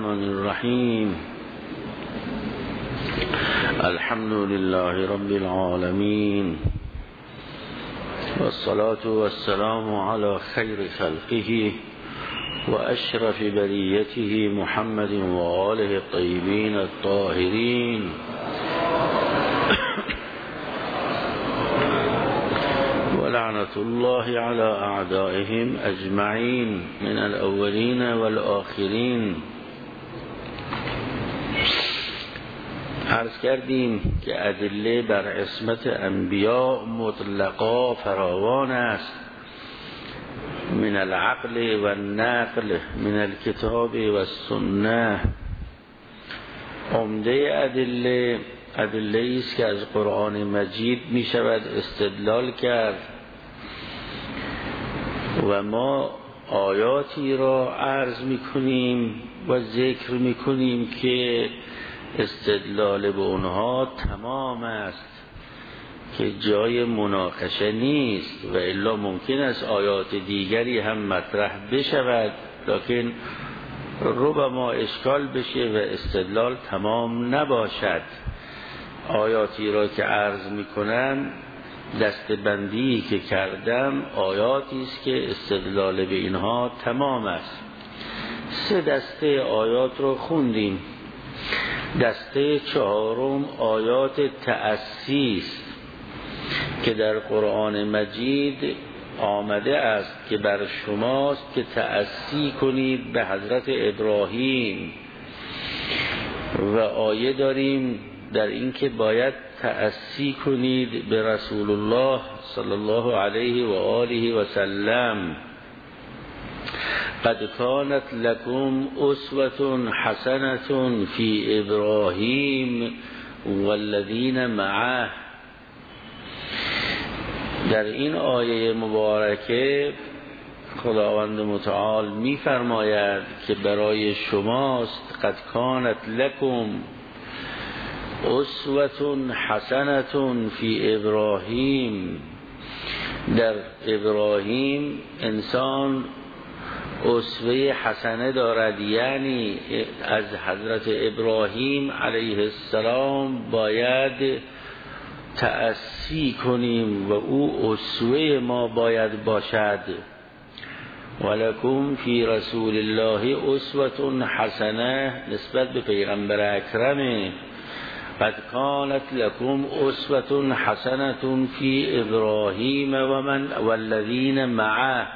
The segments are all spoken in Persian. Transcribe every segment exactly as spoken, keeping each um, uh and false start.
الرحمن الرحیم. الحمد لله رب العالمین والصلاة والسلام على خیر خلقه و اشرف بریته محمد و آله الطیبین الطاهرین لعنة الله على أعدائهم أجمعين من الأولين والآخرين. عرض کردیم که ادله بر عصمت انبیاء مطلقا فراوان است، من العقل و النقل من الكتاب و السنه. عمده ادله ادله است که از قرآن مجید می شود استدلال کرد و ما آیاتی را عرض می کنیم و ذکر می کنیم که استدلال به اونها تمام است، که جای مناقشه نیست و الا ممکن است آیات دیگری هم مطرح بشود لکن ربما اشکال بشه و استدلال تمام نباشد. آیاتی را که عرض می کنم دستبندی که کردم آیاتی است که استدلال به اینها تمام است. سه دسته آیات رو خوندیم. دسته چهارم آیات تأسی است که در قرآن مجید آمده است که بر شماست که تأسی کنید به حضرت ابراهیم، و آیه داریم در این که باید تأسی کنید به رسول الله صلی الله علیه و آله و سلم. قد کانت لکم اسوة حسنة فی ابراهیم والذین معه. در این آیه مبارکه خداوند متعال می فرماید که برای شماست قد کانت لکم اسوة حسنة فی ابراهیم. در ابراهیم انسان اسوه حسنه دارد، یعنی از حضرت ابراهیم علیه السلام باید تأسی کنیم و او اسوه ما باید باشد. ولکم فی رسول الله اسوة حسنه نسبت به پیغمبر اکرمه. قد کانت لکم اسوة حسنة فی ابراهیم و من والذین معه.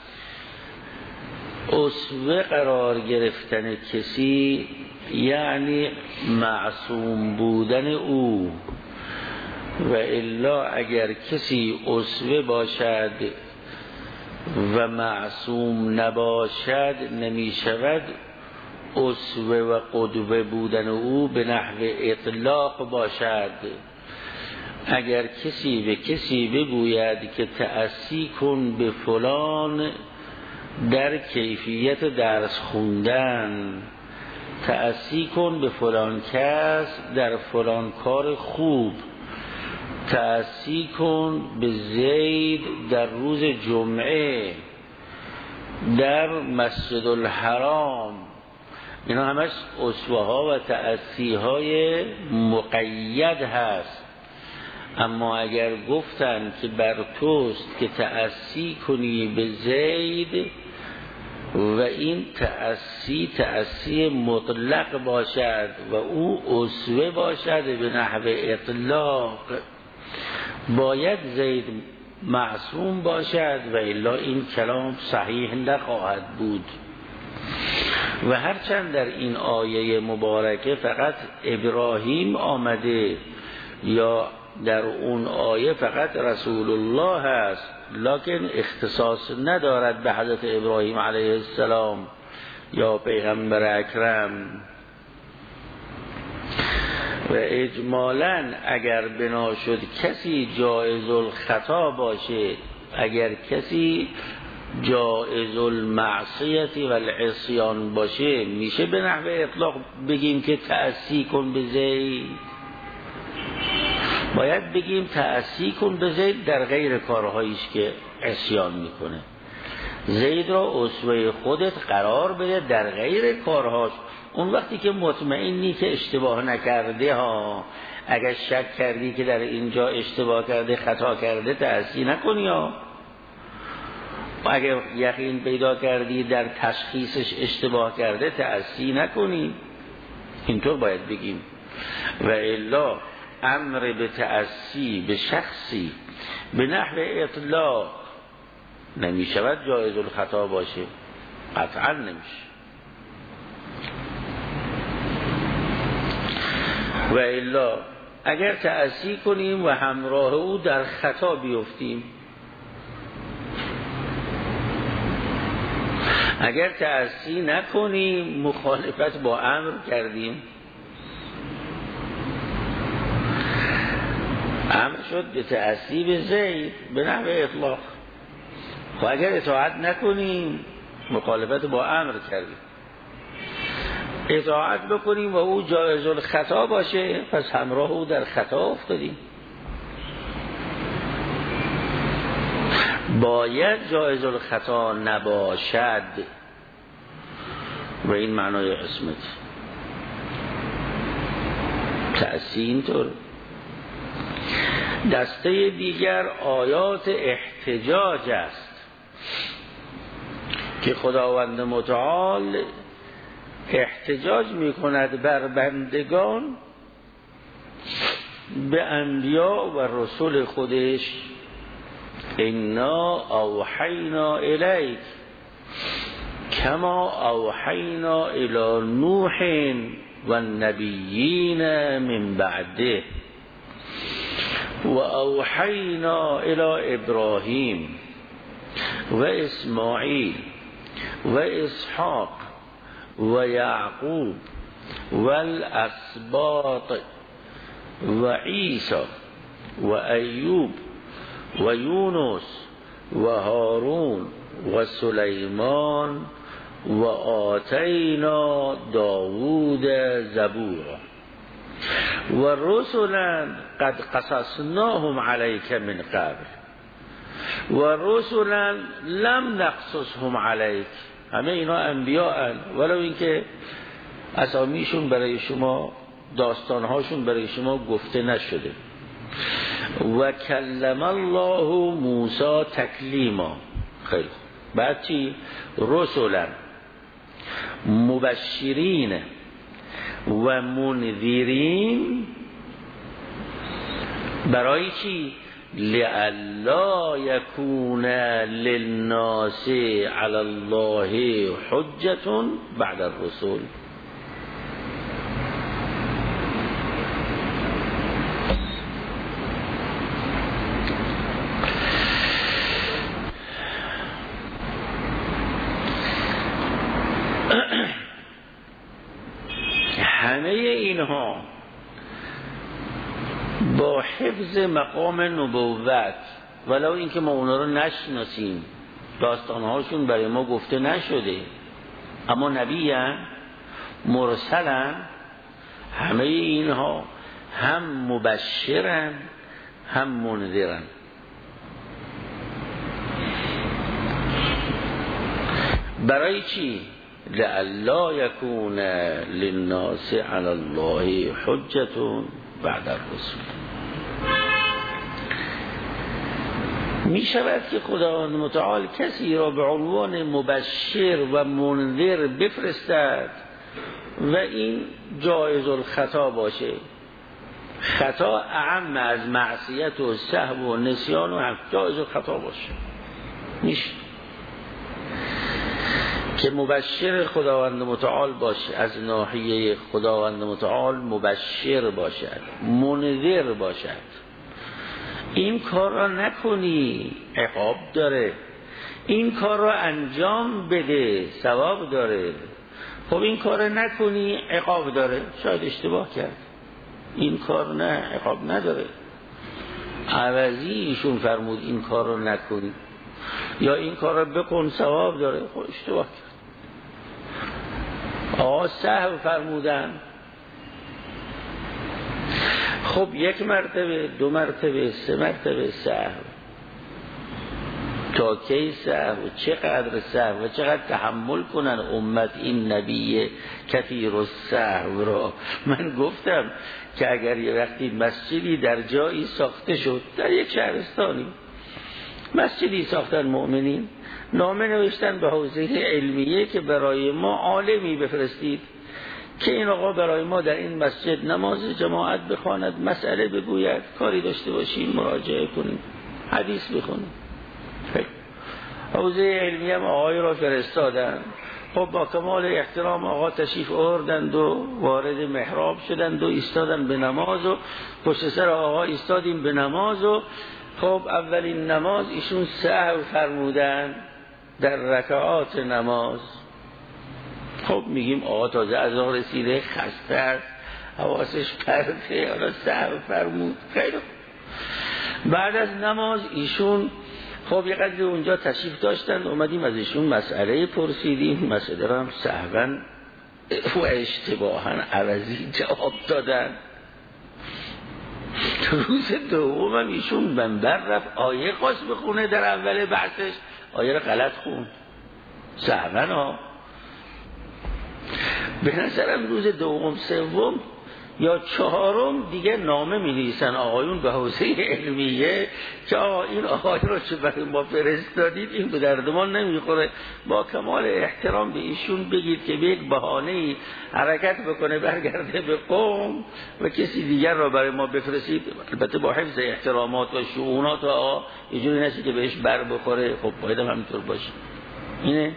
اسوه قرار گرفتن کسی یعنی معصوم بودن او، و الا اگر کسی اسوه باشد و معصوم نباشد نمی شود اسوه و قدوه بودن او به نحو اطلاق باشد. اگر کسی به کسی بگوید که تأسی کن به فلان در کیفیت درس خوندن، تأسی کن به فلان کس در فلان کار خوب، تأسی کن به زید در روز جمعه در مسجد الحرام، اینا همش اسوه ها و تأسی های مقید هست. اما اگر گفتن که بر توست که تأسی کنی به زید و این تأسی تأسی مطلق باشد و او اسوه باشد به نحو اطلاق، باید زید معصوم باشد و الا این کلام صحیح نخواهد بود. و هرچند در این آیه مبارکه فقط ابراهیم آمده یا در اون آیه فقط رسول الله هست، لکن اختصاص ندارد به حضرت ابراهیم علیه السلام یا پیغمبر اکرم. و اجمالاً اگر بنا شد کسی جایز الخطا باشه، اگر کسی جائز المعصیت و العصیان باشه، میشه به نحو اطلاق بگیم که تأسی کن به زید؟ باید بگیم تأسی کن به زید در غیر کارهاییش که عصیان میکنه. زید را اسوه خودت قرار بده در غیر کارهاش. اون وقتی که مطمئنی که اشتباه نکرده ها، اگر شک کردی که در اینجا اشتباه کرده خطا کرده تأسی نکنی ها، اگر یقین پیدا کردی در تشخیصش اشتباه کرده تأسی نکنی. اینطور باید بگیم. و الا امر به تأسی به شخصی به نحو اطلاق نمی شود جایز الخطا باشه، قطعا نمیشه. و الا اگر تأسی کنیم و همراه او در خطا بیفتیم، اگر تأسی نکنیم مخالفت با امر کردیم، امر شد به تأسی به زید به نحو اطلاق، و اگر اطاعت نکنیم مخالفت با امر کردیم. اطاعت بکنیم و او جایز الخطا باشه، پس همراه او در خطا افتادیم. باید جایز الخطا نباشد و این معنای اسمت تأسی. اینطور دسته دیگر آیات احتجاج است که خداوند متعال احتجاج می کند بر بندگان به انبیاء و رسول خودش. انا اوحینا الیک کما اوحینا الی نوح و النبیین من بعده و اوحینا الی ابراهیم و اسماعیل و اسحاق و یعقوب و الاسباط و عیسی و ایوب و یونس و هارون و سلیمان و آتینا داوود زبورا و رسلا قد قصصناهم علیک من قبل و رسلا لم نقصصهم علیک. همه اینا انبیاء هستند، ولو اینکه اسامیشون برای شما، داستانهاشون برای شما گفته نشده. و کلم الله موسی تکلیما. خیلی بعد چی؟ رسولا مبشرین و منذرین. برای چی؟ لئلا یکون للناس علی الله حجة بعد الرسول. همه اینها با حفظ مقام نبوت، ولو اینکه ما اونا رو نشناسیم، داستانهاشون برای ما گفته نشده، اما نبی هن، مرسلن. همه اینها هم مبشرن هم منذرن. برای چی؟ لئلا یکون للناس علی الله حجة بعد الرسول. می شود که خداوند متعال کسی را به عنوان مبشر و منذر بفرستد و این جایز الخطا باشه. خطا اعم از معصیت و سهو و نسیان و هم جایز الخطا باشه. میشه که مبشر خداوند متعال باشه، از ناحیه خداوند متعال مبشر باشد، منذر باشد. این کار را نکنی عقاب داره، این کار را انجام بده ثواب داره. خب این کار را نکنی عقاب داره، شاید اشتباه کرد، این کار نه عقاب نداره. عوضی ایشون فرمود این کار را نکنی یا این کار را بکن ثواب داره. خب اشتباه کرد. آقا سهو فرمودن، خب یک مرتبه، دو مرتبه، سه مرتبه سهو. تا کی سهو و چقدر سهو و چقدر تحمل کنن امت این نبی کثیر السهو را. من گفتم که اگر یه وقتی مسجدی در جایی ساخته شد، در یک شهرستانی مسجدی ساختن مؤمنین، نامه نوشتن به حوزه علمیه که برای ما عالمی بفرستید که این آقا برای ما در این مسجد نماز جماعت بخواند، مسئله بگوید، کاری داشته باشیم مراجعه کنیم، حدیث بخونیم. حوزه علمی هم آقای را فرستادن. خب با کمال احترام آقا تشریف آوردند و وارد محراب شدند و ایستادن به نماز و پشت سر آقا ایستادیم به نماز و خب اولین نماز ایشون سهو فرمودن در رکعات نماز. خب میگیم آقا تازه از آن رسیده، خسته است، حواسش پرته، حالا سهو فرمود. خیلی بعد از نماز ایشون خب یه قدر اونجا تشریف داشتند، اومدیم از ایشون مسئله پرسیدیم، مسئله رو هم سهواً و اشتباهاً عوضی جواب دادن. تو روز دوم هم ایشون منبر رفت آیه خواست بخونه، در اول بحثش آیه رو غلط خوند سهواً ها. به نظرم روز دوم سوم یا چهارم دیگه نامه می نویسن آقایون به حوزه علمیه که آقا این آقای رو چه برای ما فرستادید، این به درد ما نمیخوره، با کمال احترام به ایشون بگید که به یک بهانه‌ای حرکت بکنه برگرده به قوم و کسی دیگر را برای ما بفرستید، البته با حفظ احترامات و شؤونات و آقا اینجوری نشه که بهش بر بخوره. خب باید هم همینطور باشه. اینه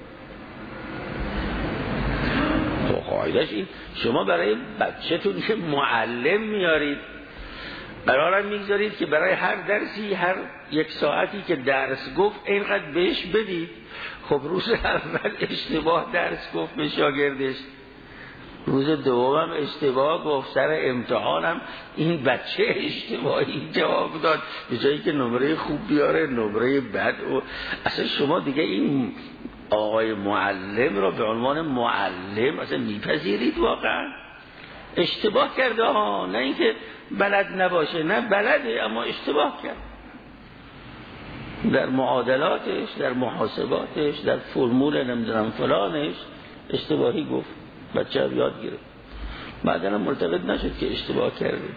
قاعدش این. شما برای بچه‌تون که معلم میارید، قرارم میگذارید که برای هر درسی هر یک ساعتی که درس گفت اینقدر بهش بدید. خب روز اول اشتباه درس گفت به شاگردش، روز دوم اشتباه گفت، سر امتحانم این بچه اشتباهی جواب داد، به جایی که نمره خوب بیاره نمره بد. و اصلا شما دیگه این آقای معلم را به عنوان معلم اصلا میپذیرید؟ واقعا اشتباه کرده ها، نه اینکه بلد نباشه، نه بلده اما اشتباه کرد در معادلاتش، در محاسباتش، در فرمول نمیدونم فلانش اشتباهی گفت، بچه هم یاد گرفت، بعدن هم ملتقط نشد که اشتباه کرده.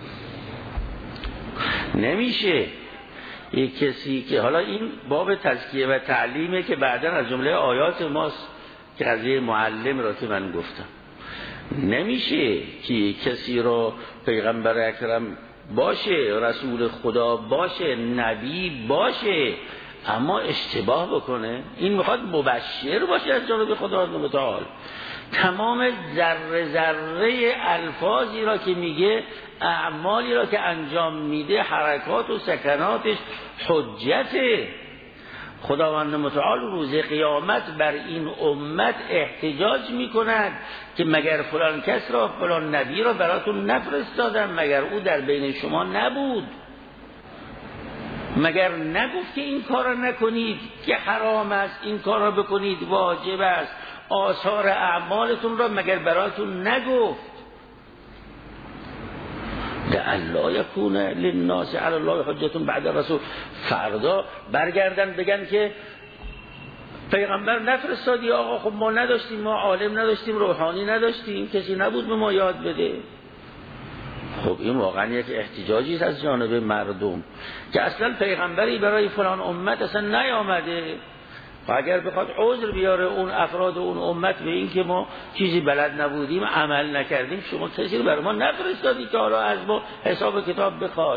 نمیشه یک کسی که حالا این باب تزکیه و تعلیمه که بعداً از جمله آیات ماست که قضیه معلم را که من گفتم، نمیشه که کسی را پیغمبر اکرم باشه، رسول خدا باشه، نبی باشه اما اشتباه بکنه. این میخواد مبشر باشه از جانب خدا متعال. تمام ذره ذره الفاظی را که میگه، اعمالی را که انجام میده، حرکات و سکناتش حجته. خداوند متعال روز قیامت بر این امت احتجاج میکند که مگر فلان کس را، فلان نبی را براتون نفرستادم؟ مگر او در بین شما نبود؟ مگر نگفت که این کار را نکنید که حرام است، این کار را بکنید واجب است؟ آثار اعمالتون را مگر براتون نگفت؟ لعل یکون للناس علی الله حجة بعد الرسول. فردا برگردن بگن که پیغمبر نفرستادی آقا، خب ما نداشتیم، ما عالم نداشتیم، روحانی نداشتیم، کسی نبود به ما یاد بده. خب این واقعا یک احتجاجی است از جانب مردم که اصلا پیغمبری برای فلان امت اصلا نیامده. و اگر بخواد عذر بیاره اون افراد و اون امت به این که ما چیزی بلد نبودیم، عمل نکردیم، شما کسی رو برای ما نفرستادی که حالا از ما حساب کتاب بخوای.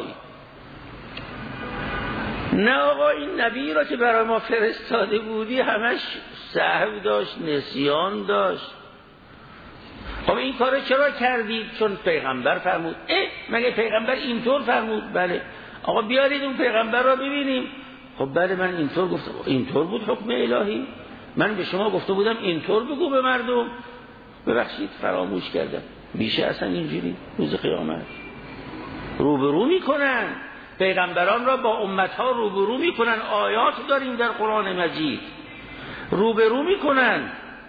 نه آقا، این نبی را که برای ما فرستاده بودی همش سهو داشت، نسیان داشت. خب این کارو چرا کردید؟ چون پیغمبر فرمود. اه مگه پیغمبر اینطور فرمود؟ بله. آقا بیارید اون پیغمبر را ببینیم. خب بله من اینطور گفتم، اینطور بود حکم الهی، من به شما گفته بودم اینطور بگو به مردم. ببخشید فراموش کردم. میشه اصلا اینجوری روز قیامت روبرو میکنن پیغمبران را با امتها، روبرو میکنن. آیات داریم در قرآن مجید، روبرو میکنن.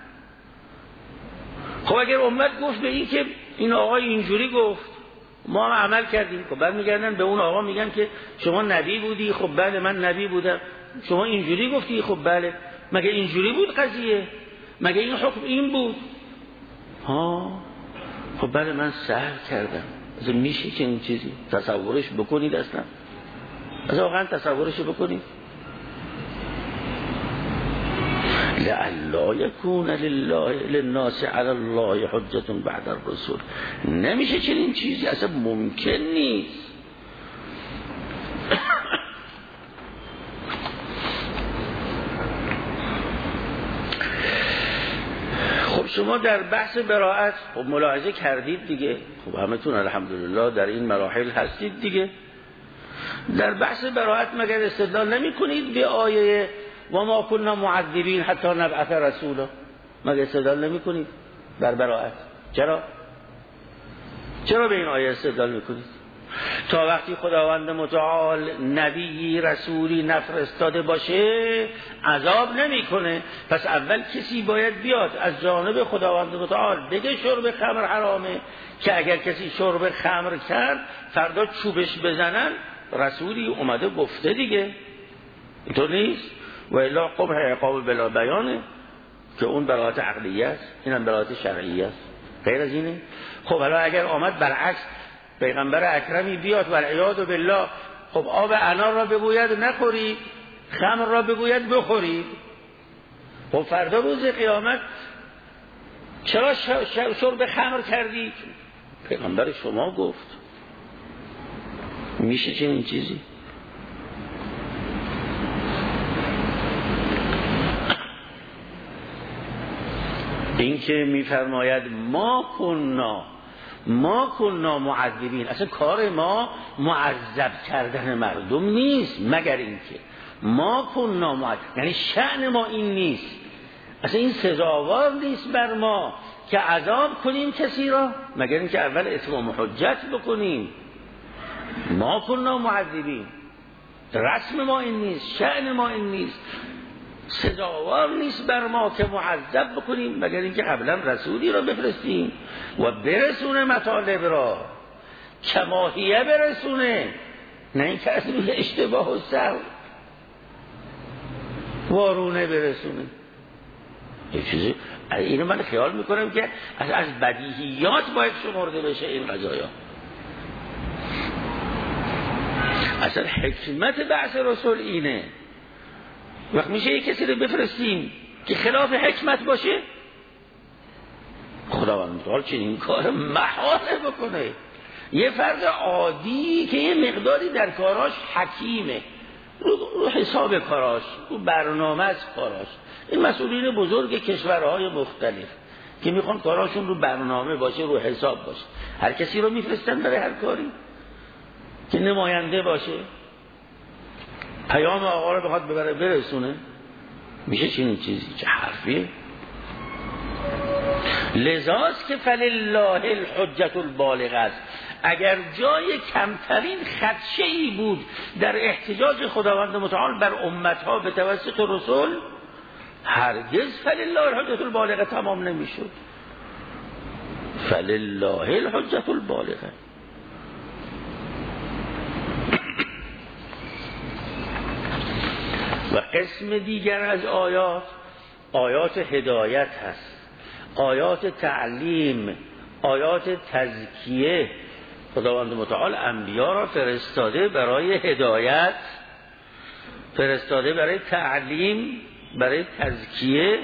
خب اگر امت گفت به این که این آقای اینجوری گفت، ما هم عمل کردیم، خب بعد میگردن به اون آقا میگن که شما نبی بودی. خب بعد من نبی بودم، شما اینجوری گفتی. خب بله، مگه اینجوری بود قضیه؟ مگه این حکم این بود؟ ها خب بله من سهو کردم. از میشه که این چیزی تصورش بکنید؟ اصلا از واقعا تصورش بکنید. لعلا یکون لله للناس علی الله حجة بعد الرسول. نمیشه چنین چیزی، اصلا ممکن نیست. خب شما در بحث براءت خب ملاحظه کردید دیگه. خب همتون الحمدلله در این مراحل هستید دیگه. در بحث براءت مگر استدلال نمی کنید به آیه و ما كنا معذبین حتی نبعث رسولا؟ مگر استدلال نمی کنید بر براءت؟ چرا؟ چرا به این آیه استدلال می کنید؟ تا وقتی خداوند متعال نبی رسولی نفرستاده باشه عذاب نمی کنه. پس اول کسی باید بیاد از جانب خداوند متعال بگه شرب خمر حرامه، که اگر کسی شرب خمر کرد فردا چوبش بزنن رسولی اومده گفته دیگه. اینطور نیست؟ و الا قبح عقاب بلا بیانه که اون براءت عقلیه است، اینم براءت شرعیه است. غیر از اینه؟ خب حالا اگر آمد برعکس پیغمبر اکرمی بیاد والعیاذ بالله، خب آب انار را بگوید نخورید، خمر را بگوید بخورید، خب فردا روز قیامت چرا شرب خمر کردید؟ پیغمبر شما گفت. میشه چنین چیزی؟ این که میفرماید ما کننا ما کننا معذبین، اصلا کار ما معذب کردن مردم نیست، مگر اینکه ما کننا معذب، یعنی شأن ما این نیست، اصلا این سزاوار نیست بر ما که عذاب کنیم کسی را، مگر اینکه اول اتمام حجت بکنیم. ما کننا معذبین، رسم ما این نیست، شأن ما این نیست، سزاوار نیست بر ما که معذب بکنیم مگر اینکه قبلا رسولی را بفرستیم و برسونه مطالب را کماهیه برسونه، نه اینکه از روی اشتباه و سهو وارونه برسونه. یه چیزی اینو من خیال میکنم که از از بدیهیات باید شمرده بشه این قضایا. اصلا حکمت بعث رسول اینه. وقت میشه یک کسی رو بفرستیم که خلاف حکمت باشه، خداوند متعال چنین کار محاله بکنه. یه فرد عادی که یه مقداری در کاراش حکیمه، رو, رو حساب کاراش، رو برنامه از کاراش، این مسئولین بزرگ کشورهای مختلف که میخوان کاراشون رو برنامه باشه، رو حساب باشه، هر کسی رو میفرستن برای هر کاری که نماینده باشه، پیام آقا رو بخواد ببره برسونه. میشه چنین چیزی؟ چه حرفیه؟ لذاست که فلله الحجة البالغه است. اگر جای کمترین خدشه‌ای بود در احتجاج خداوند متعال بر امتها به توسط رسول، هرگز فلله الحجة البالغه تمام نمیشد. فلله الحجة البالغه. و قسم دیگر از آیات آیات هدایت هست، آیات تعلیم، آیات تزکیه. خداوند متعال انبیا را فرستاده برای هدایت، فرستاده برای تعلیم، برای تزکیه.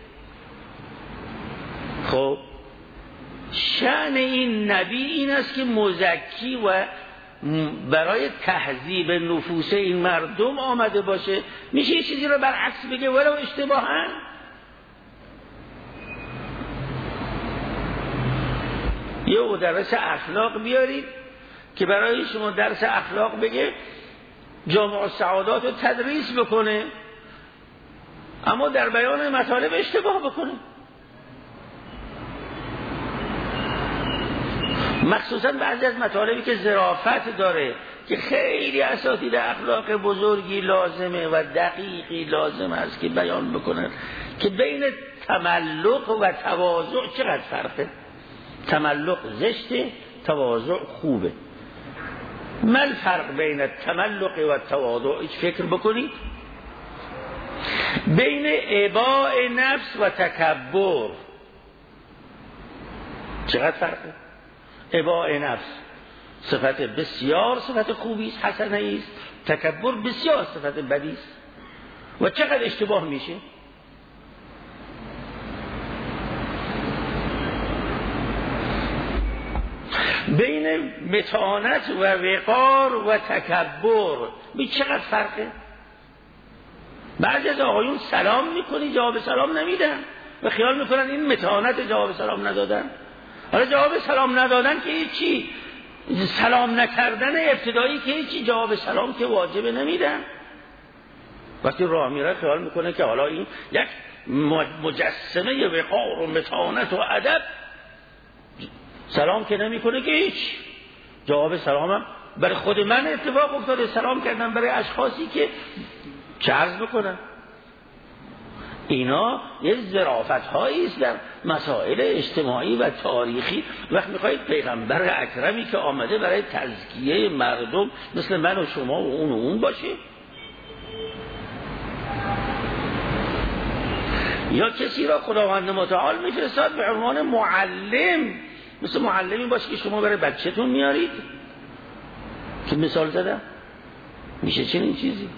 خب شأن این نبی این است که مزکی و برای تهذیب نفوس این مردم آمده باشه. میشه یه چیزی رو برعکس بگه ولو اشتباهاً؟ یه مدرس اخلاق بیارید که برای شما درس اخلاق بگه، جامع السعادات رو تدریس بکنه، اما در بیان مطالب اشتباه بکنه. مخصوصا بعضی از مطالبی که ظرافت داره که خیلی اساتید اخلاق بزرگی لازمه و دقیقی لازم است که بیان بکنن که بین تملق و تواضع چقدر فرقه. تملق زشته، تواضع خوبه. من فرق بین تملق و تواضع فکر بکنید. بین اباء نفس و تکبر چقدر فرقه؟ اباء نفس صفت بسیار صفت خوبی است، حسنه است. تکبر بسیار صفت بدی است. و چقدر اشتباه میشه؟ بین متانت و وقار و تکبر به چقدر فرقه؟ بعضی از آقایون سلام میکنی جواب سلام نمیدن و خیال میکنن این متانت جواب سلام ندادن. حالا جواب سلام ندادن که هیچی، سلام نکردن ابتدایی که هیچی، جواب سلام که واجبه نمیدن. وقتی راه میره خیال میکنه که حالا این یک مجسمه وقار و متانت و ادب، سلام که نمیکنه که هیچ. جواب سلامم برای خود من اتفاق افتاده، سلام کردم برای اشخاصی که چه عرض بکنن. اینا یه ظرافت هایی است در مسائل اجتماعی و تاریخی. وقت میخواید پیغمبر اکرمی که آمده برای تزکیه مردم مثل من و شما و اون و اون باشه، یا کسی را خداوند متعال میفرستاد به عنوان معلم، مثل معلمی باشه که شما برای بچه‌تون میارید، که مثال زدم میشه چنین چیزی.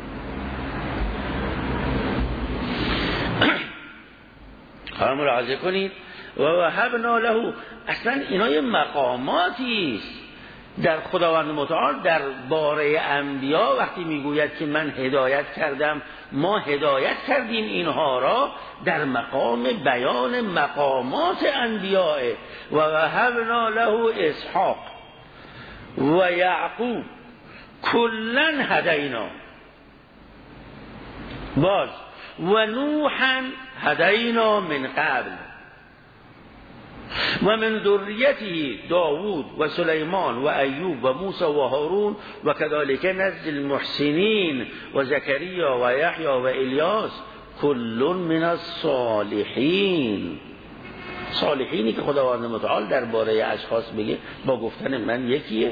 حالا ملاحظه کنید و وهبنا له، اصلا اینا یه مقاماتی است در خداوند متعال در باره انبیا. وقتی میگوید که من هدایت کردم، ما هدایت کردیم اینها را در مقام بیان مقامات انبیاء. و وهبنا له اسحاق و یعقوب کلن هدینا، باز و نوحا هدینا من قبل و من ذریته داوود و سلیمان و ایوب و موسی و هارون و کذالک نجزی المحسنین و زکریا و یحیی و الیاس کل من الصالحین. صالحینی که خداوند متعال درباره اشخاص بگه با گفتن من یکیه.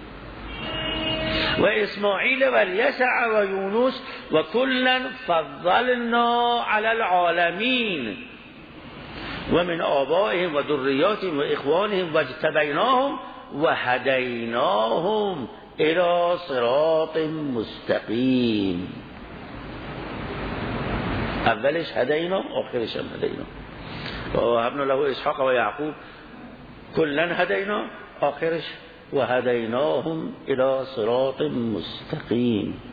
و اسماعیل و الیسع و یونس و کلا فضلنا علی العالمین و من آبائهم و ذریاتهم و اخوانهم و اجتبیناهم و هدیناهم الی صراط مستقیم. اولش هدینا، آخرش هم هدینا. و وهبنا له اسحاق و یعقوب کلا هدینا، آخرش و هدیناهم الی صراط مستقیم.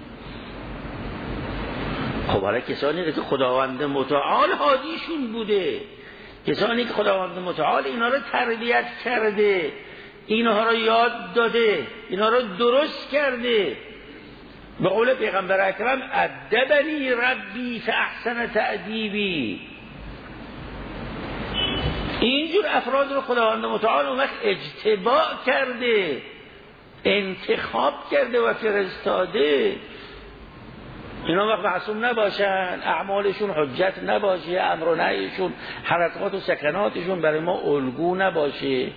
خب حالا کسانی که خداوند متعال هادیشون بوده، کسانی که خداوند متعال اینا رو تربیت کرده، اینها رو یاد داده، اینا رو درست کرده. به قول پیغمبر اکرم ادبنی ربی فاحسن تأدیبی. اینجور افراد رو خداوند متعال اون وقت اجتباع کرده، انتخاب کرده و فرستاده. اینا وقت معصوم نباشن، اعمالشون حجت نباشه، امر و نهیشون، حرکات و سکناتشون برای ما الگو نباشه.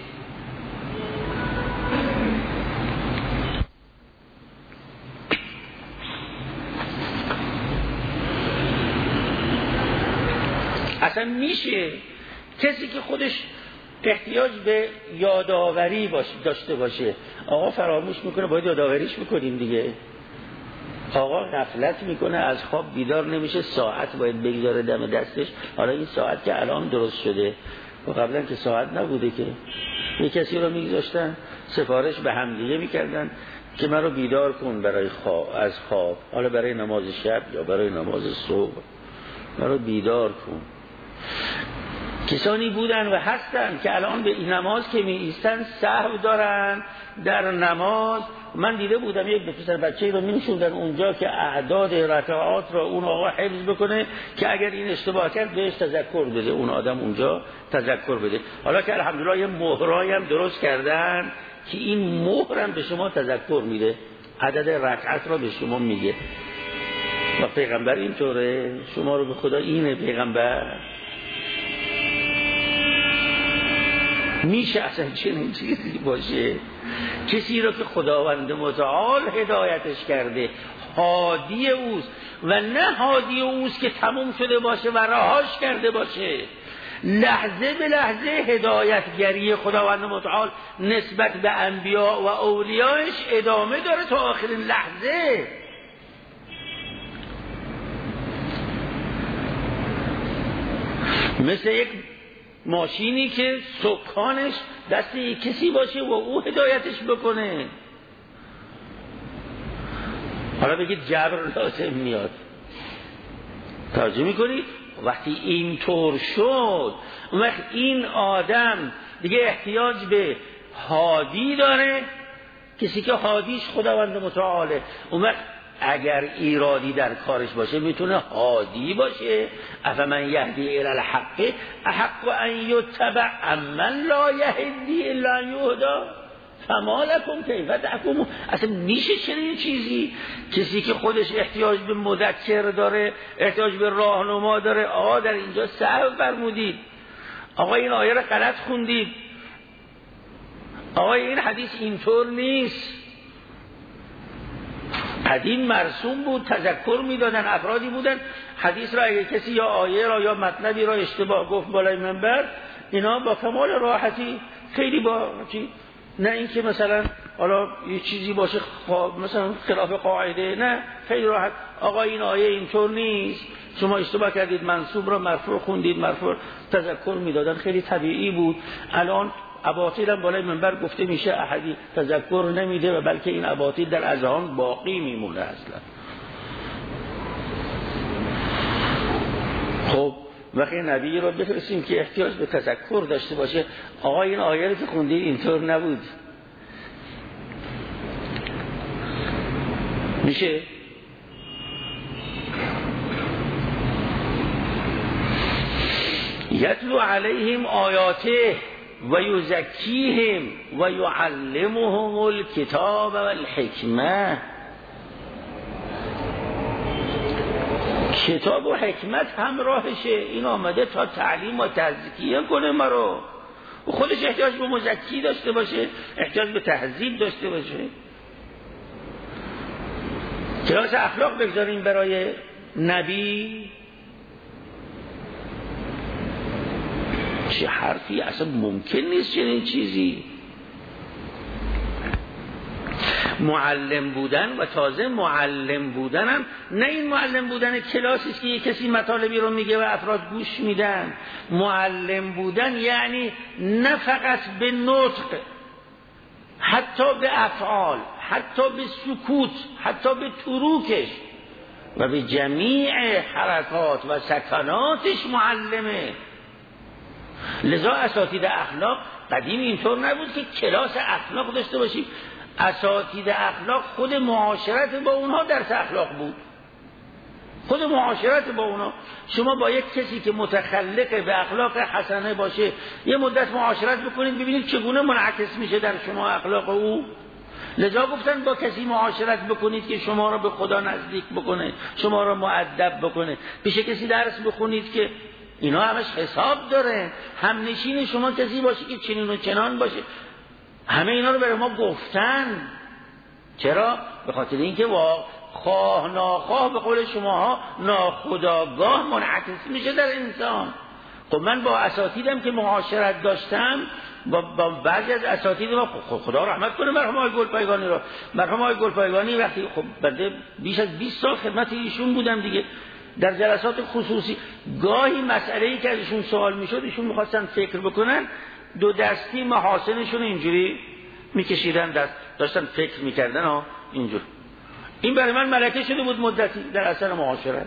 اصلا میشه کسی که خودش احتیاج به یادآوری باشه داشته باشه، آقا فراموش میکنه باید یادآوریش میکنیم دیگه. آقا غفلت میکنه از خواب بیدار نمیشه، ساعت باید بگذاره دم دستش. حالا این ساعت که الان درست شده و قبلا که ساعت نبوده که. یه کسی رو میگذاشتن سفارش به هم دیگه میکردن که من رو بیدار کن برای خواب، از خواب، حالا برای نماز شب یا برای نماز صبح، من رو بیدار کن. کسانی بودن و هستن که الان به این نماز که می ایستن سهو دارن در نماز. من دیده بودم یک پسر بچه‌ای رو می‌نشوندن اونجا که اعداد رکعات رو اون آقا حفظ بکنه که اگر این اشتباه کرد بهش تذکر بده، اون آدم اونجا تذکر بده. حالا که الحمدلله یه مهرایی هم درست کردن که این مهرم به شما تذکر میده، عدد رکعت رو به شما میگه. و پیغمبر اینطوره، شما رو به خدا اینه پیغمبر. میشه اصلا چنین چیزی باشه؟ کسی رو که خداوند متعال هدایتش کرده هادی اوست و نه هادی اوست که تموم شده باشه و رهاش کرده باشه. لحظه به لحظه هدایتگری خداوند متعال نسبت به انبیا و اولیاش ادامه داره تا آخرین لحظه. مثل یک ماشینی که سکانش دست کسی باشه و او هدایتش بکنه. حالا بگید جبر لازم میاد. توجه میکنید؟ وقتی اینطور شد اون وقت این آدم دیگه احتیاج به هادی داره، کسی که هادیش خداوند متعاله. اون وقت اگر ایرادی در کارش باشه میتونه هادی باشه. افمن یهدی الی الحق احق ان یتبع امن لا یهدی الا ان یهدی فما لکم کیف تحکمون. اصلا میشه چنین چیزی؟ کسی که خودش احتیاج به مذکر داره، احتیاج به راهنما داره، آقا در اینجا سهو فرمودید، آقا این آیه رو غلط خوندید، آقا این حدیث اینطور نیست. قدیم مرسوم بود، تذکر میدادن، افرادی بودن حدیث را اگه کسی یا آیه را یا مطلبی را اشتباه گفت بالای منبر، اینا با کمال راحتی خیلی با چی، نه اینکه مثلا حالا یه چیزی باشه مثلا خلاف قاعده، نه خیلی راحت، آقا این آیه اینطور نیست، شما اشتباه کردید، منصوب را مرفوع خوندید، مرفوع تذکر میدادن، خیلی طبیعی بود. الان اباطیل هم بالای منبر گفته میشه احدی تذکر نمیده و بلکه این اباطیل در اذهان باقی میمونه اصلا. خب وقتی نبی رو بفرستیم که احتیاج به تذکر داشته باشه، آقا این آیه رو که خوندید اینطور نبود، میشه؟ یتلو علیهم آیاته و یزکیهم و یعلمهم الکتاب و الحکمه. کتاب و حکمت همراهشه، این آمده تا تعلیم و تزکیه کنه ما رو. و خودش احتیاج به مزکی داشته باشه، احتیاج به تهذیب داشته باشه. کلاس اخلاق بگذاریم برای نبی، چه حرفی، اصلا ممکن نیست چنین چیزی. معلم بودن و تازه معلم بودن هم نه این معلم بودن کلاسیست که یک کسی مطالبی رو میگه و افراد گوش میدن. معلم بودن یعنی نه فقط به نطق، حتی به افعال، حتی به سکوت، حتی به تروکش و به جمیع حرکات و سکناتش معلمه. لذا اساتید اخلاق قدیم اینطور نبود که کلاس اخلاق داشته باشیم. اساتید اخلاق خود معاشرت با اونها درس اخلاق بود، خود معاشرت با اونها. شما با یک کسی که متخلق به اخلاق حسنه باشه یه مدت معاشرت بکنید ببینید چگونه منعکس میشه در شما اخلاق او. لذا گفتن با کسی معاشرت بکنید که شما را به خدا نزدیک بکنه، شما را مؤدب بکنه. پیش کسی درس بخونید که اینا همش حساب داره. همنشین شما کسی باشه که چنین و چنان باشه. همه اینا رو برای ما گفتن. چرا؟ به خاطر اینکه وا خواه ناخواه به قول شماها ناخودآگاه منعکس میشه در انسان. خب من با اساتیدم که معاشرت داشتم، با, با بعضی از اساتید ما، خدا رحمت کنه مرحوم آقای گلپایگانی رو، مرحوم آقای گلپایگانی وقتی خب بنده بیش از بیست سال خدمت ایشون بودم دیگه، در جلسات خصوصی گاهی مسئله‌ای که ازشون سوال میشد ایشون میخواستن فکر بکنن، دو دستی محاسنشون اینجوری میکشیدن، دست داشتن فکر میکردن ها اینجور. این برای من ملکه شده بود مدتی در اثر معاشرت.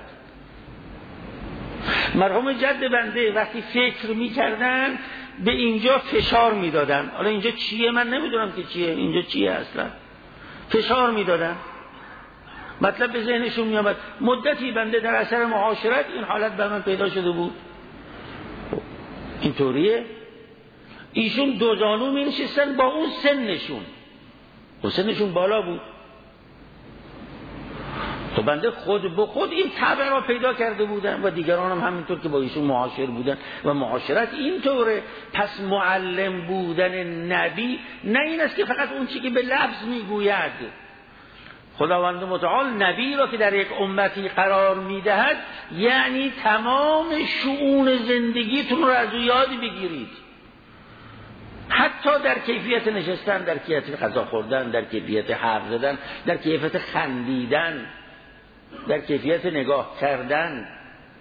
مرحوم جد بنده وقتی فکر میکردن به اینجا فشار میدادن. حالا اینجا چیه من نمیدونم که چیه، اینجا چیه اصلا، فشار میدادن، مطلب به ذهنشون میامد. مدتی بنده در اثر معاشرت این حالت بر من پیدا شده بود. اینطوریه. ایشون دو زانو می نشستن با اون سنشون، اون سنشون بالا بود. تو بنده خود به خود این طبع را پیدا کرده بودن و دیگران هم همینطور که با ایشون معاشر بودن و معاشرت اینطوره. پس معلم بودن نبی نه این است که فقط اون چی که به لفظ میگوید. خداوند متعال نبی را که در یک امتی قرار میدهد یعنی تمام شؤون زندگیتون رو از او یاد بگیرید، حتی در کیفیت نشستن، در کیفیت غذا خوردن، در کیفیت حرف زدن، در کیفیت خندیدن، در کیفیت نگاه کردن،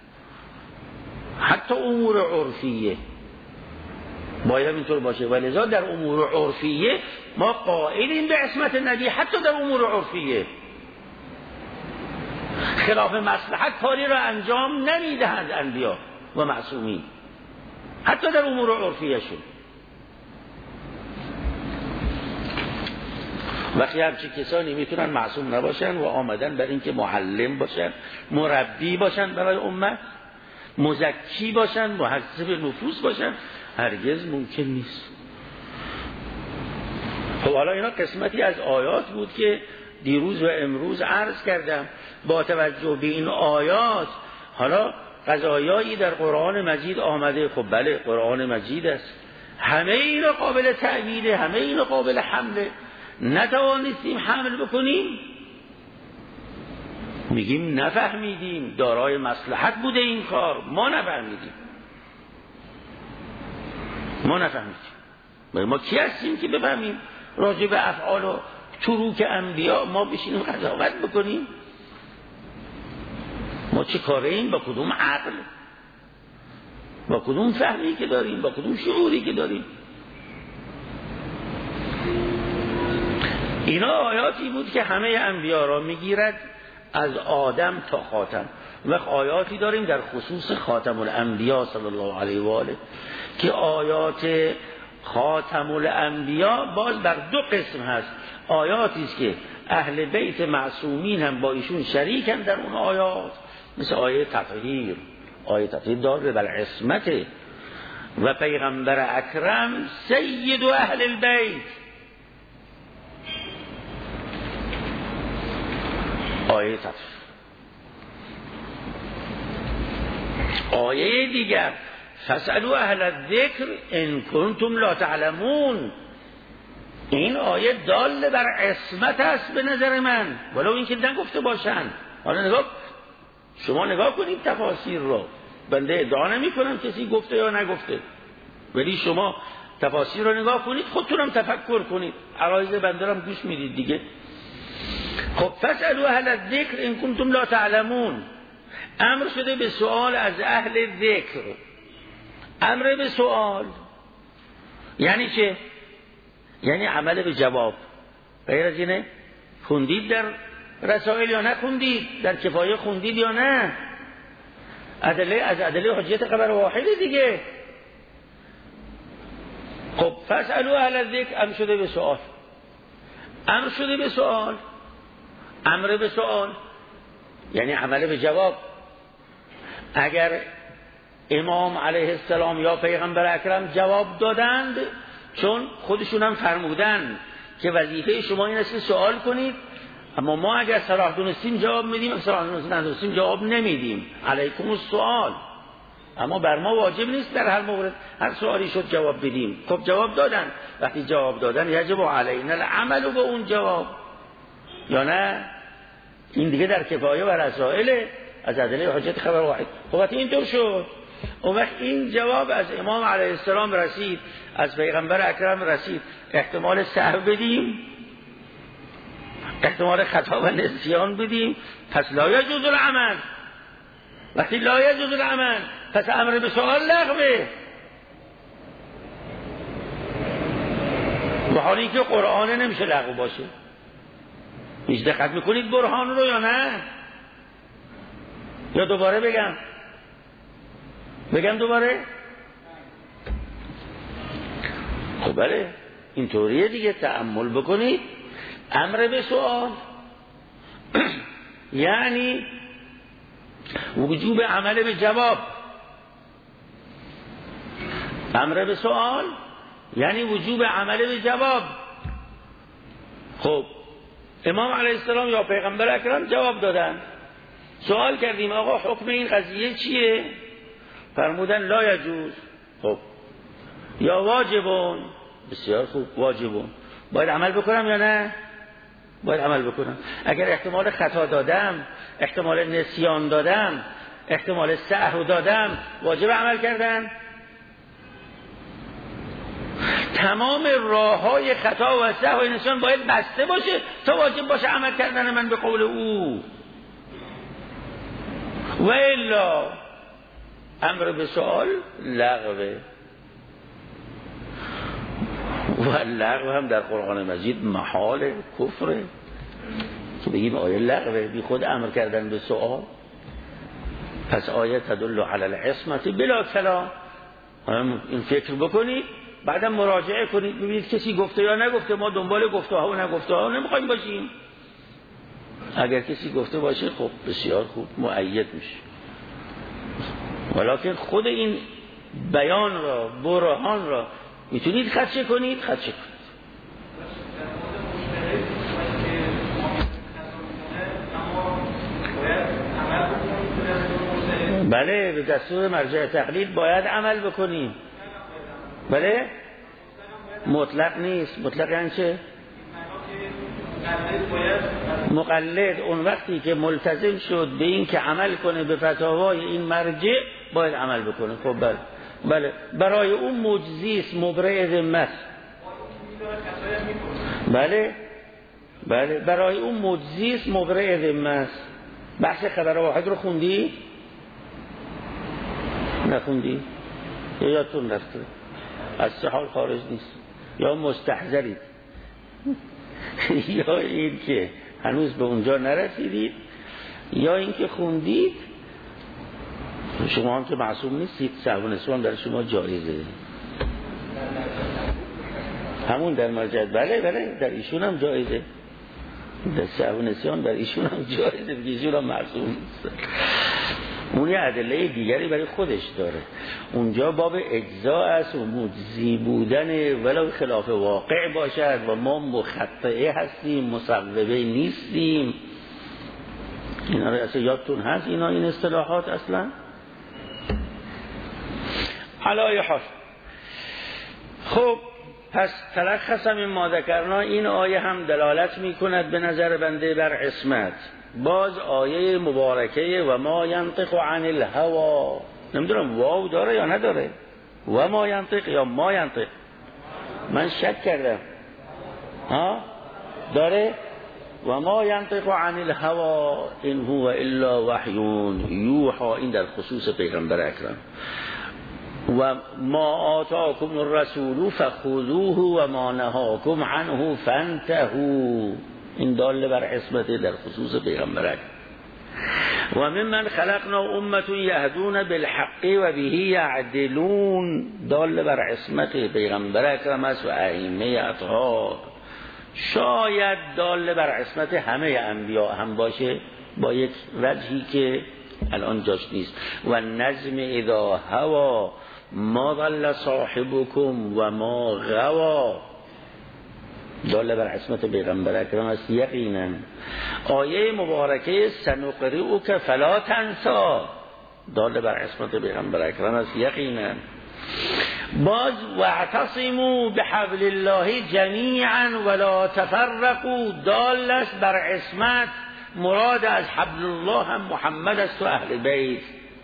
حتی امور عرفیه باید اینطور باشه. ولذا در امور عرفیه ما قائلیم به عصمت نبی، حتی در امور عرفیه خلاف مصلحت کاری را انجام نمیدهند انبیا و معصومین، حتی در امور عرفیه شون. وقتی همچین کسانی میتونن معصوم نباشن و آمدن برای اینکه معلم باشن، مربی باشن برای امت، مزکی باشن، محذب نفوس باشن، هرگز ممکن نیست. خب حالا اینا قسمتی از آیات بود که دیروز و امروز عرض کردم. با توجه به این آیات حالا قضایایی در قرآن مجید آمده. خب بله قرآن مجید است، همه اینا قابل تأویله، همه اینا قابل حمله. نتوانستیم حمل بکنیم میگیم نفهمیدیم، دارای مصلحت بوده این کار، ما نفهمیدیم ما نفهمیدیم ما کی هستیم که بفهمیم راجع به افعال و تروک انبیا ما بشینیم قضاوت بکنیم؟ ما چه کاره ایم؟ با کدوم عقل، با کدوم فهمی که داریم، با کدوم شعوری که داریم؟ اینا آیاتی بود که همه انبیا را میگیرد از آدم تا خاتم. و آیاتی داریم در خصوص خاتم الانبیا صلی الله علیه و آله که آیات خاتم الانبیا باز بر دو قسم هست. آیاتی است که اهل بیت معصومین هم با ایشون شریکن در اون آیات، مثل آیه تطهیر، آیه تطهیر داره بر عصمت و پیغمبر اکرم سید و اهل البیت. آیه تطهیر. آیه دیگر فاسألوا اهل الذکر ان کنتم لا تعلمون. این آیه دال بر عصمت است به نظر من، ولو اینکه نگفته باشند. حالا نگاه شما نگاه کنید تفاسیر رو، بنده ادعا نمی کنم کسی گفته یا نگفته، ولی شما تفاسیر رو نگاه کنید، خودتونم تفکر کنید، عرایض بنده رو گوش میدید دیگه. خب فاسألوا اهل الذکر ان کنتم لا تعلمون، امر شده به سوال از اهل ذکر. امر به سوال یعنی چه؟ یعنی عمل به جواب. غیر از اینه؟ خوندید در رسائل یا نخوندید؟ در کفایه خوندید یا نه؟ ادله از ادله حجیت خبر واحد دیگه. خب فاسألوا اهل الذکر امر شده به سوال. امر شده به سوال، امر به سوال یعنی عمل به جواب. اگر امام علیه السلام یا پیغمبر اکرم جواب دادند، چون خودشون هم فرمودن که وظیفه شما این است که سوال کنید، اما ما اگر صلاح دونستیم جواب میدیم، اگر صلاح ندونستیم جواب نمیدیم. علیکم السؤال، اما بر ما واجب نیست در هر مورد هر سوالی شد جواب بدیم. خب جواب دادن، وقتی جواب دادن یجب علینا العمل به اون جواب، یا نه؟ این دیگه در کفایه و رسائل از ادله حجت خبر واحد. خب وقتی اینطور شد، اون وقت این جواب از امام علیه السلام رسید، از پیغمبر اکرم رسید، احتمال سهو بدیم، احتمال خطا و نسیان بدیم، پس لا یجوز العمل. وقتی لا یجوز العمل، پس امر به سوال لغوه. به حالی که قرآن نمیشه لغو باشه. هیچ دقت میکنید برهان رو یا نه؟ یا دوباره بگم بگم دوباره؟ خب بله اینطوریه دیگه، تأمل بکنید. امر به سوال یعنی وجوب عمل به جواب. امر به سوال یعنی وجوب عمل به جواب. خب امام علیه السلام یا پیغمبر اکرم جواب دادن. سوال کردیم آقا حکم این قضیه چیه؟ فرمودن لا یجوز. خب یا واجبون. بسیار خوب، واجبون. باید عمل بکنم یا نه؟ باید عمل بکنم. اگر احتمال خطا دادم، احتمال نسیان دادم، احتمال سهو دادم، واجب عمل کردن. تمام راههای خطا و سهو و نسیان باید بسته باشه تا واجب باشه عمل کردن من به قول او. و الا امر به سوال لغوه. و لغو هم در قرآن مجید محال کفره که بگیم آیه لغوه، بی خود امر کردن به سوال. پس آیه تدل علی العصمت بلا کلام. این فکر بکنید بعدم مراجعه کنید ببینید کسی گفته یا نگفته. ما دنبال گفته ها و نگفته ها نمیخوایم باشیم. اگر کسی گفته باشه خب بسیار خوب، مؤید میشه. ولیکن خود این بیان را، برهان را میتونید خدشه کنید، خدشه کنید. بله، به دستور مرجع تقلید باید عمل بکنیم. بله، مطلق نیست. مطلق یعنی چه؟ مقلد اون وقتی که ملتزم شد به این که عمل کنه به فتاوای این مرجع باید عمل بکنه. خب بله بله، برای اون معجزی است، مبرئ ذمه است. بله بله، برای اون معجزی است، مبرئ ذمه است. بحث خبر واحد رو خوندی؟ نخوندی؟ یا یادتون رفته؟ از سه حال خارج نیست. یا مستحضرید یا این که هنوز به اونجا نرسیدید، یا این که خوندید. شما هم که معصوم نیستید، سهو و نسیان در شما جایزه. همون در مرجع بله بله در ایشون هم جایزه، در سهو و نسیان در ایشون هم جایزه، بگه ایشون هم معصوم نیست. اون یه ادله دیگری برای خودش داره. اونجا باب اجزا است و مجزی بودن ولو خلاف واقع باشد و ما مخطئه هستیم، مصوبه نیستیم. اینا رو اصلا یادتون هست اینا این اصطلاحات اصلا؟ علای حال. خب پس تلخص این ما ذکرنا، این آیه هم دلالت می کند به نظر بنده بر عصمت. باز آیه مبارکه و ما ینطق عن الهوا، نمیدونم واو داره یا نداره، و ما ینطق یا ما ینطق، من شک کردم. ها داره؟ و ما ینطق عن الهوا ان هو الا وحی یوحا. این در خصوص پیغمبر اکرم. و ما آتاکم الرسول فخذوه و ما نهاکم عنه فانتهوا. این دال بر عصمت در خصوص پیغمبر اکرم. و ممن خلقنا امه یهدون بالحق و به یعدلون، دال بر عصمت پیغمبر اکرم است و ائمه اطهار. شاید دال بر عصمت همه انبیا هم باشه با یک وجهی که الان جاش نیست. و نجم اذا هوا ما ضل صاحبكم و ما غوا، دال بر عصمت پیغمبر اکرم است یقینا. آیه مبارکه سنقرئک فلا تنسا، دال بر عصمت پیغمبر اکرم است یقینا. باز واعتصموا بحبل الله جمیعا ولا تفرقوا، دال است بر عصمت. مراد از حبل الله هم محمد است و اهل بیت.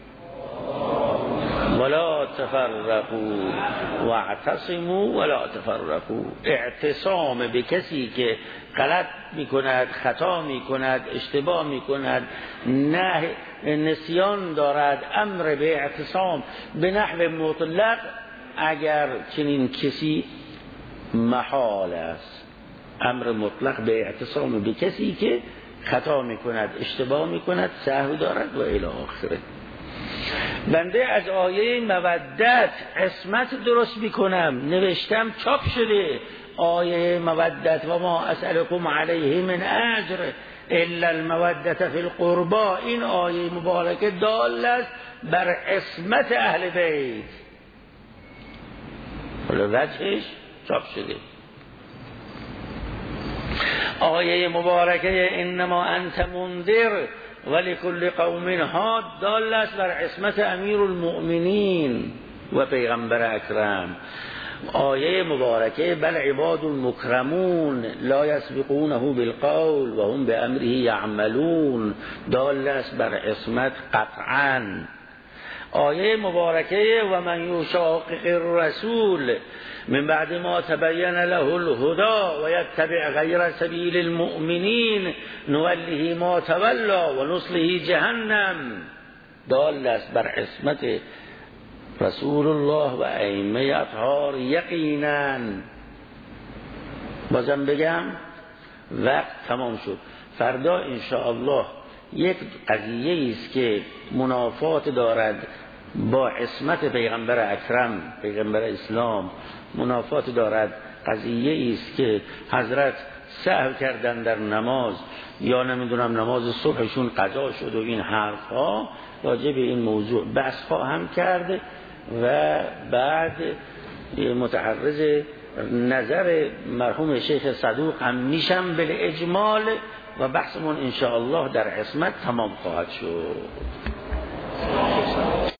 ولا تفرقوا واعتصموا ولا تفرقوا، اعتصام به کسی که غلط میکند، خطا میکند، اشتباه میکند، نه نسیان دارد، امر به اعتصام به نحو مطلق اگر چنین کسی محال است. امر مطلق به اعتصام به کسی که خطا میکند، اشتباه میکند، سهو دارد و الی آخره. بنده از آیه مودت عصمت درست میکنم، نوشتم چاپ شده آیه مودت و ما اسألكم علیه من اجر الا المودت فی القربا. این آیه مبارکه دال است بر عصمت اهل بیت، ولی وجهش چاپ شده. آیه مبارکه انما انت منذر ولکل قوم هاد دال است بر عصمت امیر المؤمنین و پیغمبر اکرم. آیه مبارکه بل عباد مکرمون لا یسبقونه بالقول و هم بامره یعملون دال است بر عصمت قطعا. آیه مبارکه و من یشاقق الرسول من بعد ما تبین له الهدى و یتبع غیر سبیل المؤمنین نوله ما تولا و نصله جهنم دال است بر عصمت رسول الله و ائمه اطهار یقینا. بازم بگم وقت تمام شد. فردا انشاءالله یک قضیه است که منافات دارد با عصمت پیغمبر اکرم پیغمبر اسلام، منافات دارد قضیه است که حضرت سهو کردن در نماز یا نمیدونم نماز صبحشون قضا شد و این حرف ها، راجع به این موضوع بحث خواهم کرد و بعد متعرض نظر مرحوم شیخ صدوق هم میشم بالاجمال و بحثمون انشاءالله در عصمت تمام خواهد شد.